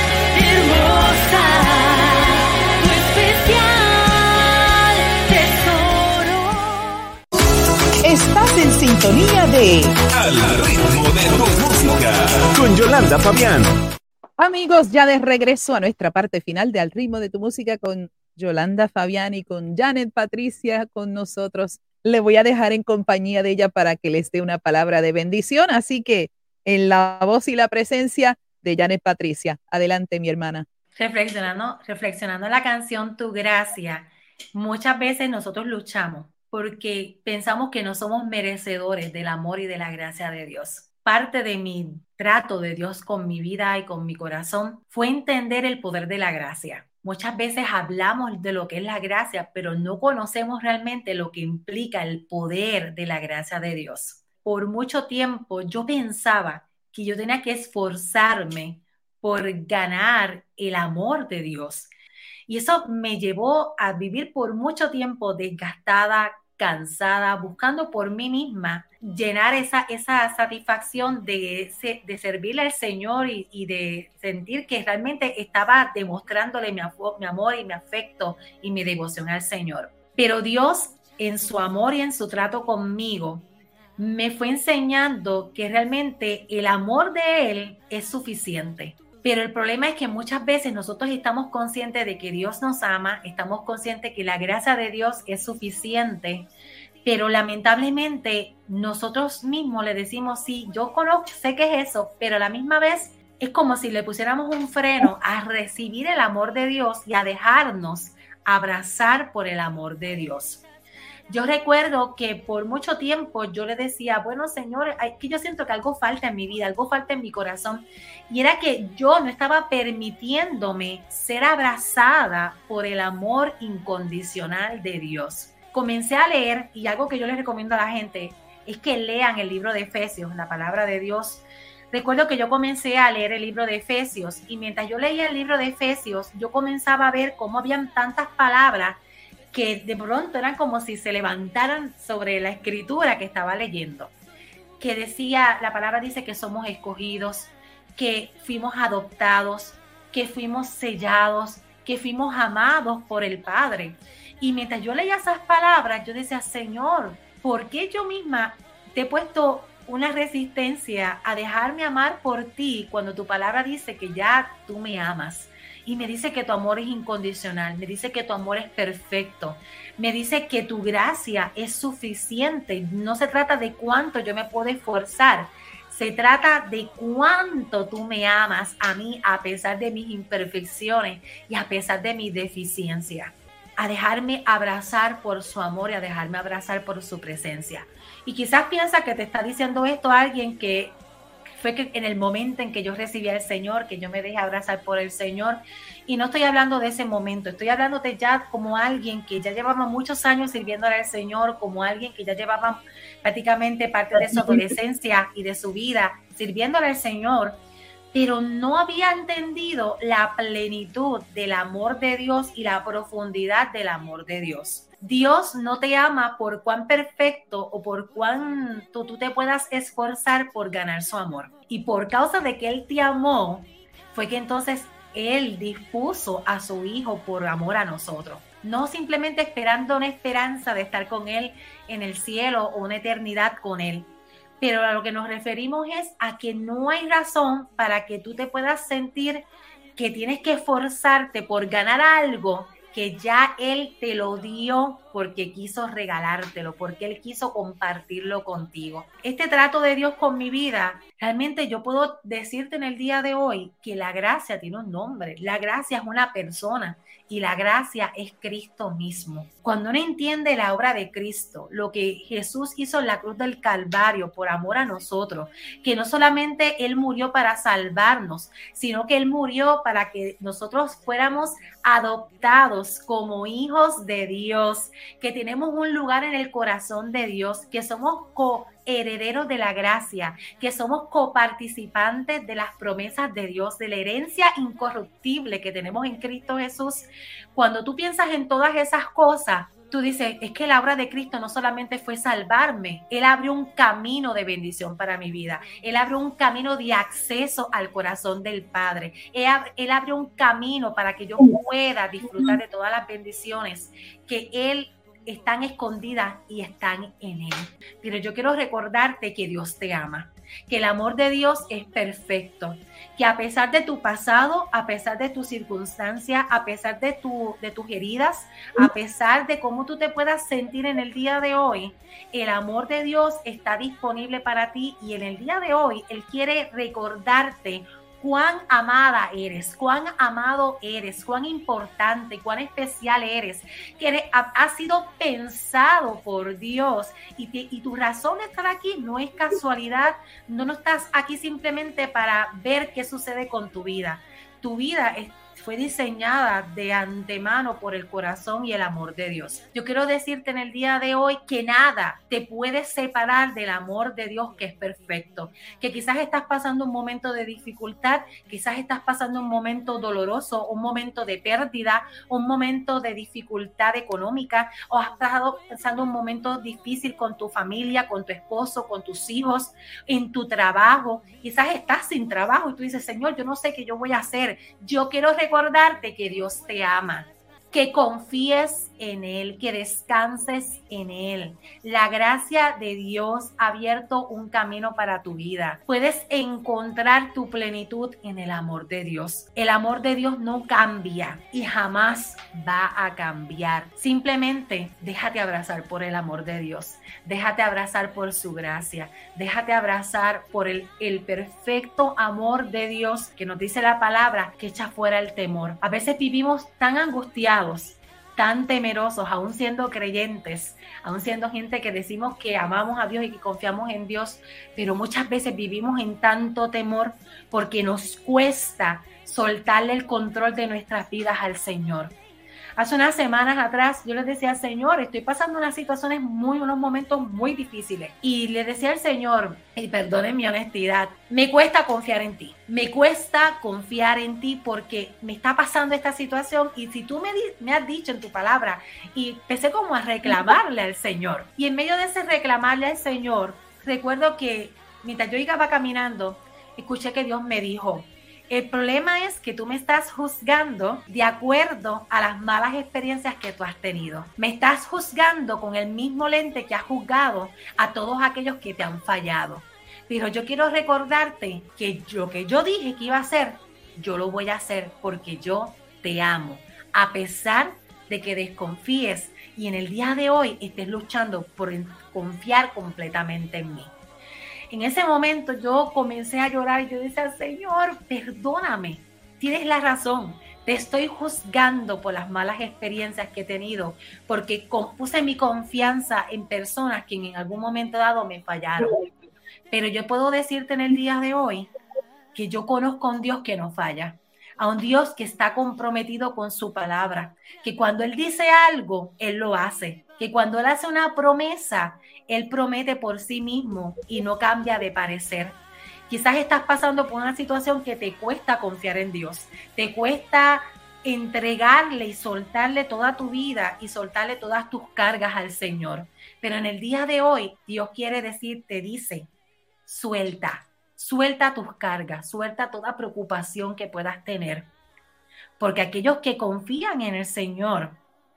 sintonía de Al ritmo de tu música con Yolanda Fabián. Amigos, ya de regreso a nuestra parte final de Al ritmo de tu música con Yolanda Fabián y con Janet Patricia con nosotros. Le voy a dejar en compañía de ella para que les dé una palabra de bendición. Así que en la voz y la presencia de Janet Patricia. Adelante, mi hermana. Reflexionando, reflexionando la canción Tu Gracia, muchas veces nosotros luchamos porque pensamos que no somos merecedores del amor y de la gracia de Dios. Parte de mi trato de Dios con mi vida y con mi corazón fue entender el poder de la gracia. Muchas veces hablamos de lo que es la gracia, pero no conocemos realmente lo que implica el poder de la gracia de Dios. Por mucho tiempo yo pensaba que yo tenía que esforzarme por ganar el amor de Dios. Y eso me llevó a vivir por mucho tiempo desgastada, cansada, buscando por mí misma llenar esa, esa satisfacción de, de servirle al Señor y, y de sentir que realmente estaba demostrándole mi, mi amor y mi afecto y mi devoción al Señor. Pero Dios, en su amor y en su trato conmigo, me fue enseñando que realmente el amor de Él es suficiente. Pero el problema es que muchas veces nosotros estamos conscientes de que Dios nos ama, estamos conscientes que la gracia de Dios es suficiente, pero lamentablemente nosotros mismos le decimos, sí, yo conozco, sé que es eso, pero a la misma vez es como si le pusiéramos un freno a recibir el amor de Dios y a dejarnos abrazar por el amor de Dios. Yo recuerdo que por mucho tiempo yo le decía, bueno, Señor, es que yo siento que algo falta en mi vida, algo falta en mi corazón. Y era que yo no estaba permitiéndome ser abrazada por el amor incondicional de Dios. Comencé a leer, y algo que yo les recomiendo a la gente es que lean el libro de Efesios, la palabra de Dios. Recuerdo que yo comencé a leer el libro de Efesios, y mientras yo leía el libro de Efesios, yo comenzaba a ver cómo habían tantas palabras que de pronto eran como si se levantaran sobre la escritura que estaba leyendo, que decía, la palabra dice que somos escogidos, que fuimos adoptados, que fuimos sellados, que fuimos amados por el Padre. Y mientras yo leía esas palabras, yo decía, Señor, ¿por qué yo misma te he puesto una resistencia a dejarme amar por ti cuando tu palabra dice que ya tú me amas? Y me dice que tu amor es incondicional, me dice que tu amor es perfecto, me dice que tu gracia es suficiente. No se trata de cuánto yo me puedo esforzar, se trata de cuánto tú me amas a mí a pesar de mis imperfecciones y a pesar de mi deficiencia. A dejarme abrazar por su amor y a dejarme abrazar por su presencia. Y quizás piensa que te está diciendo esto alguien que fue que en el momento en que yo recibí al Señor, que yo me dejé abrazar por el Señor, y no estoy hablando de ese momento, estoy hablándote ya como alguien que ya llevaba muchos años sirviéndole al Señor, como alguien que ya llevaba prácticamente parte de su adolescencia y de su vida sirviéndole al Señor, pero no había entendido la plenitud del amor de Dios y la profundidad del amor de Dios. Dios no te ama por cuán perfecto o por cuánto tú te puedas esforzar por ganar su amor. Y por causa de que Él te amó, fue que entonces Él dispuso a su Hijo por amor a nosotros. No simplemente esperando una esperanza de estar con Él en el cielo o una eternidad con Él. Pero a lo que nos referimos es a que no hay razón para que tú te puedas sentir que tienes que esforzarte por ganar algo que ya Él te lo dio porque quiso regalártelo, porque Él quiso compartirlo contigo. Este trato de Dios con mi vida, realmente yo puedo decirte en el día de hoy que la gracia tiene un nombre. La gracia es una persona y la gracia es Cristo mismo. Cuando uno entiende la obra de Cristo, lo que Jesús hizo en la cruz del Calvario por amor a nosotros, que no solamente Él murió para salvarnos, sino que Él murió para que nosotros fuéramos adoptados como hijos de Dios, que tenemos un lugar en el corazón de Dios, que somos coherederos de la gracia, que somos coparticipantes de las promesas de Dios, de la herencia incorruptible que tenemos en Cristo Jesús. Cuando tú piensas en todas esas cosas, tú dices, es que la obra de Cristo no solamente fue salvarme, Él abrió un camino de bendición para mi vida, Él abrió un camino de acceso al corazón del Padre, Él, Él abrió un camino para que yo pueda disfrutar de todas las bendiciones que Él están escondidas y están en Él. Pero yo quiero recordarte que Dios te ama, que el amor de Dios es perfecto, que a pesar de tu pasado, a pesar de tus circunstancias, a pesar de, tu, de tus heridas, a pesar de cómo tú te puedas sentir en el día de hoy, el amor de Dios está disponible para ti y en el día de hoy Él quiere recordarte cuán amada eres, cuán amado eres, cuán importante, cuán especial eres, que eres, has sido pensado por Dios y, te, y tu razón de estar aquí no es casualidad, no, no estás aquí simplemente para ver qué sucede con tu vida. Tu vida es, fue diseñada de antemano por el corazón y el amor de Dios. Yo quiero decirte en el día de hoy que nada te puede separar del amor de Dios que es perfecto, que quizás estás pasando un momento de dificultad, quizás estás pasando un momento doloroso, un momento de pérdida, un momento de dificultad económica, o has estado pasando un momento difícil con tu familia, con tu esposo, con tus hijos, en tu trabajo. Quizás estás sin trabajo y tú dices, Señor, yo no sé qué yo voy a hacer. Yo quiero recordarte que Dios te ama, que confíes en Él, que descanses en Él. La gracia de Dios ha abierto un camino para tu vida. Puedes encontrar tu plenitud en el amor de Dios. El amor de Dios no cambia y jamás va a cambiar. Simplemente déjate abrazar por el amor de Dios. Déjate abrazar por su gracia. Déjate abrazar por el, el perfecto amor de Dios que nos dice la palabra que echa fuera el temor. A veces vivimos tan angustiados, tan temerosos, aún siendo creyentes, aún siendo gente que decimos que amamos a Dios y que confiamos en Dios, pero muchas veces vivimos en tanto temor porque nos cuesta soltarle el control de nuestras vidas al Señor. Hace unas semanas atrás yo les decía al Señor, estoy pasando unas situaciones muy, unos momentos muy difíciles. Y le decía al Señor, y perdonen mi honestidad, me cuesta confiar en ti. Me cuesta confiar en ti porque me está pasando esta situación y si tú me, di, me has dicho en tu palabra, y empecé como a reclamarle al Señor. Y en medio de ese reclamarle al Señor, recuerdo que mientras yo iba caminando, escuché que Dios me dijo, el problema es que tú me estás juzgando de acuerdo a las malas experiencias que tú has tenido. Me estás juzgando con el mismo lente que has juzgado a todos aquellos que te han fallado. Pero yo quiero recordarte que lo que yo dije que iba a hacer, yo lo voy a hacer porque yo te amo. A pesar de que desconfíes y en el día de hoy estés luchando por confiar completamente en mí. En ese momento yo comencé a llorar y yo decía, Señor, perdóname, tienes la razón, te estoy juzgando por las malas experiencias que he tenido, porque puse mi confianza en personas que en algún momento dado me fallaron. Pero yo puedo decirte en el día de hoy que yo conozco a un Dios que no falla, a un Dios que está comprometido con su palabra, que cuando Él dice algo, Él lo hace, que cuando Él hace una promesa, Él promete por sí mismo y no cambia de parecer. Quizás estás pasando por una situación que te cuesta confiar en Dios, te cuesta entregarle y soltarle toda tu vida y soltarle todas tus cargas al Señor. Pero en el día de hoy, Dios quiere decir, te dice, suelta. Suelta tus cargas, suelta toda preocupación que puedas tener. Porque aquellos que confían en el Señor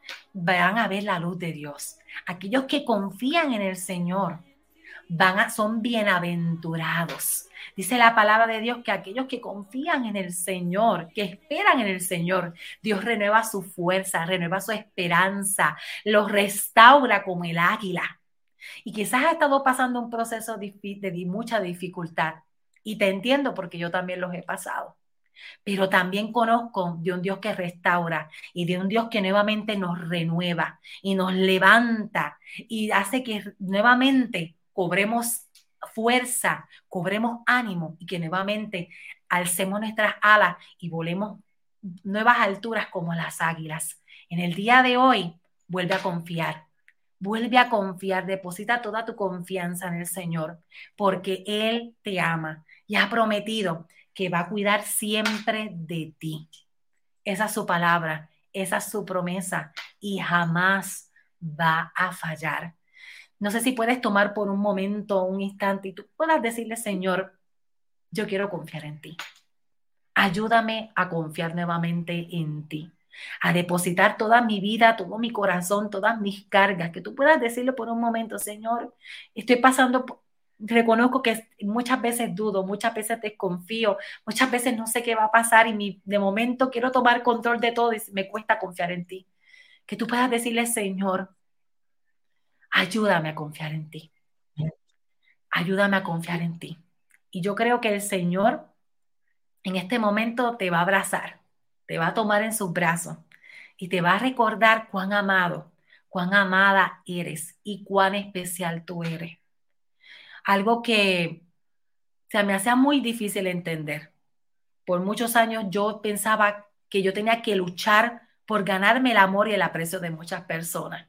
van a ver la luz de Dios. Aquellos que confían en el Señor van a, son bienaventurados. Dice la palabra de Dios que aquellos que confían en el Señor, que esperan en el Señor, Dios renueva su fuerza, renueva su esperanza, los restaura como el águila. Y quizás has estado pasando un proceso de mucha dificultad. Y te entiendo porque yo también los he pasado. Pero también conozco de un Dios que restaura y de un Dios que nuevamente nos renueva y nos levanta y hace que nuevamente cobremos fuerza, cobremos ánimo y que nuevamente alcemos nuestras alas y volemos nuevas alturas como las águilas. En el día de hoy, vuelve a confiar. Vuelve a confiar, deposita toda tu confianza en el Señor, porque Él te ama y ha prometido que va a cuidar siempre de ti. Esa es su palabra, esa es su promesa y jamás va a fallar. No sé si puedes tomar por un momento, un instante y tú puedas decirle, Señor, yo quiero confiar en ti. Ayúdame a confiar nuevamente en ti. a depositar toda mi vida, todo mi corazón, todas mis cargas, que tú puedas decirle por un momento, Señor, estoy pasando por... Reconozco que muchas veces dudo, muchas veces desconfío, muchas veces no sé qué va a pasar y mi, de momento quiero tomar control de todo y me cuesta confiar en ti. Que tú puedas decirle, Señor, ayúdame a confiar en ti. Ayúdame a confiar en ti. Y yo creo que el Señor en este momento te va a abrazar, te va a tomar en sus brazos y te va a recordar cuán amado, cuán amada eres y cuán especial tú eres. Algo que se me hacía muy difícil entender. Por muchos años yo pensaba que yo tenía que luchar por ganarme el amor y el aprecio de muchas personas.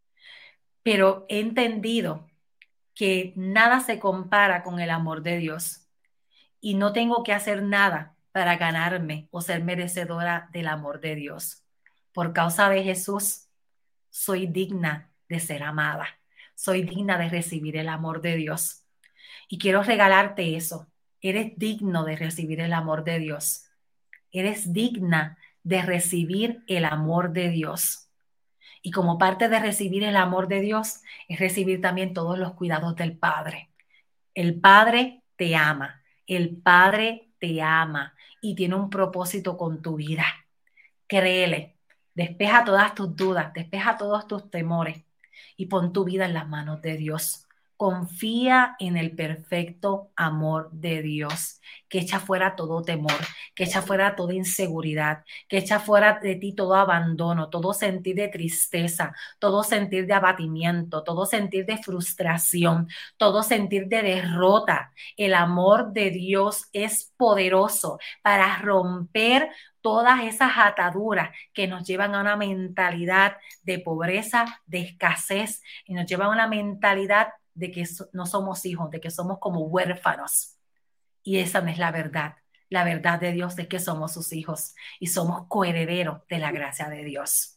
Pero he entendido que nada se compara con el amor de Dios y no tengo que hacer nada para ganarme o ser merecedora del amor de Dios. Por causa de Jesús, soy digna de ser amada. Soy digna de recibir el amor de Dios. Y quiero regalarte eso. Eres digno de recibir el amor de Dios. Eres digna de recibir el amor de Dios. Y como parte de recibir el amor de Dios, es recibir también todos los cuidados del Padre. El Padre te ama. El Padre te ama y tiene un propósito con tu vida. Créele. Despeja todas tus dudas, despeja todos tus temores y pon tu vida en las manos de Dios. Confía en el perfecto amor de Dios, que echa fuera todo temor, que echa fuera toda inseguridad, que echa fuera de ti todo abandono, todo sentir de tristeza, todo sentir de abatimiento, todo sentir de frustración, todo sentir de derrota. El amor de Dios es poderoso para romper todas esas ataduras que nos llevan a una mentalidad de pobreza, de escasez, y nos llevan a una mentalidad de que no somos hijos, de que somos como huérfanos. Y esa no es la verdad. La verdad de Dios es que somos sus hijos y somos coherederos de la gracia de Dios.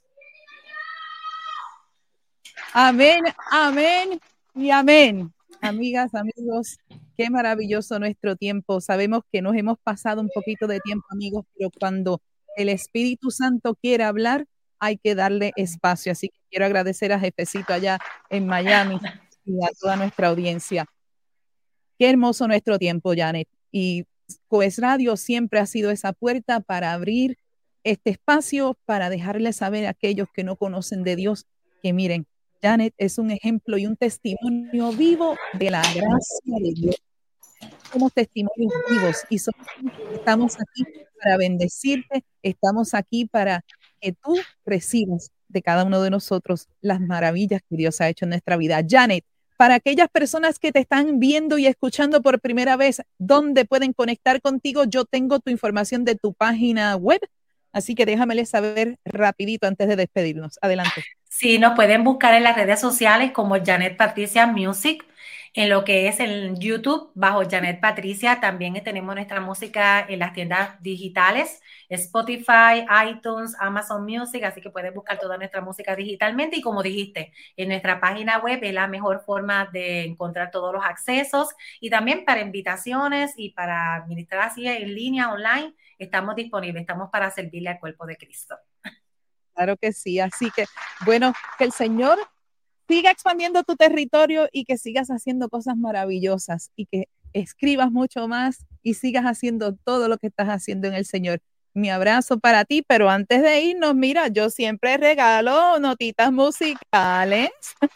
Amén, amén y amén. Amigas, amigos, qué maravilloso nuestro tiempo. Sabemos que nos hemos pasado un poquito de tiempo, amigos, pero cuando el Espíritu Santo quiere hablar, hay que darle espacio. Así que quiero agradecer a Jefecito allá en Miami y a toda nuestra audiencia. Qué hermoso nuestro tiempo, Janet. Y Coes Radio siempre ha sido esa puerta para abrir este espacio, para dejarles saber a aquellos que no conocen de Dios que miren, Janet es un ejemplo y un testimonio vivo de la gracia de Dios. Somos testimonios vivos y somos, estamos aquí para bendecirte, estamos aquí para que tú recibas de cada uno de nosotros las maravillas que Dios ha hecho en nuestra vida. Janet, para aquellas personas que te están viendo y escuchando por primera vez, ¿dónde pueden conectar contigo? Yo tengo tu información de tu página web, así que déjamele saber rapidito antes de despedirnos. Adelante. Sí, nos pueden buscar en las redes sociales como Janet Patricia Music, en lo que es en YouTube bajo Janet Patricia. También tenemos nuestra música en las tiendas digitales, Spotify, iTunes, Amazon Music, así que pueden buscar toda nuestra música digitalmente. Y como dijiste, en nuestra página web es la mejor forma de encontrar todos los accesos y también para invitaciones y para administrar así en línea, online, estamos disponibles, estamos para servirle al cuerpo de Cristo. Claro que sí, así que bueno, que el Señor siga expandiendo tu territorio y que sigas haciendo cosas maravillosas y que escribas mucho más y sigas haciendo todo lo que estás haciendo en el Señor. Mi abrazo para ti, pero antes de irnos, mira, yo siempre regalo notitas musicales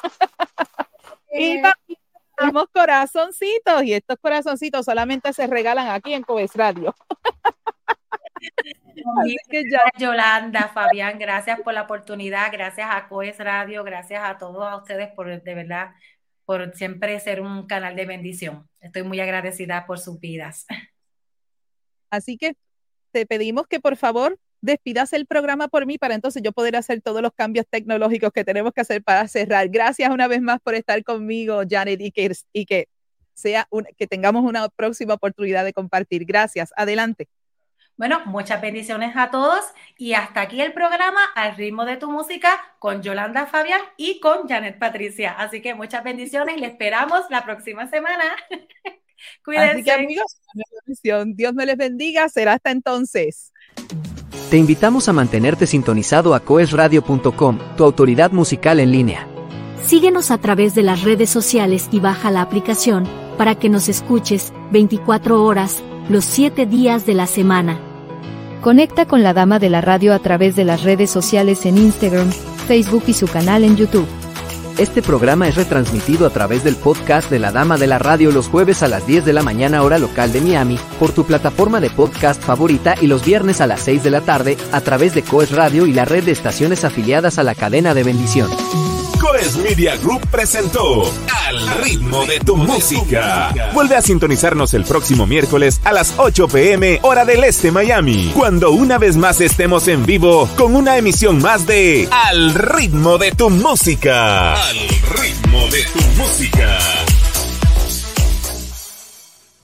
y también damos corazoncitos y estos corazoncitos solamente se regalan aquí en Coes Radio. Así que ya. Yolanda, Fabián, gracias por la oportunidad, gracias a Coes Radio, gracias a todos a ustedes por de verdad, por siempre ser un canal de bendición. Estoy muy agradecida por sus vidas. Así que te pedimos que por favor despidas el programa por mí para entonces yo poder hacer todos los cambios tecnológicos que tenemos que hacer para cerrar. Gracias una vez más por estar conmigo, Janet, y que, y que, sea un, que tengamos una próxima oportunidad de compartir. Gracias. Adelante. Bueno, muchas bendiciones a todos y hasta aquí el programa Al Ritmo de tu Música con Yolanda Fabián y con Janet Patricia. Así que muchas bendiciones y les esperamos la próxima semana. Cuídense. Así que amigos, Dios me les bendiga. Será hasta entonces. Te invitamos a mantenerte sintonizado a coes radio punto com, tu autoridad musical en línea. Síguenos a través de las redes sociales y baja la aplicación para que nos escuches veinticuatro horas, los siete días de la semana. Conecta con la Dama de la Radio a través de las redes sociales en Instagram, Facebook y su canal en YouTube. Este programa es retransmitido a través del podcast de la Dama de la Radio los jueves a las diez de la mañana hora local de Miami, por tu plataforma de podcast favorita y los viernes a las seis de la tarde, a través de Coes Radio y la red de estaciones afiliadas a la cadena de bendición. Coes Media Group presentó Al ritmo de tu música. Vuelve a sintonizarnos el próximo miércoles a las ocho pe eme hora del este Miami, cuando una vez más estemos en vivo con una emisión más de Al ritmo de tu música. Al ritmo de tu música.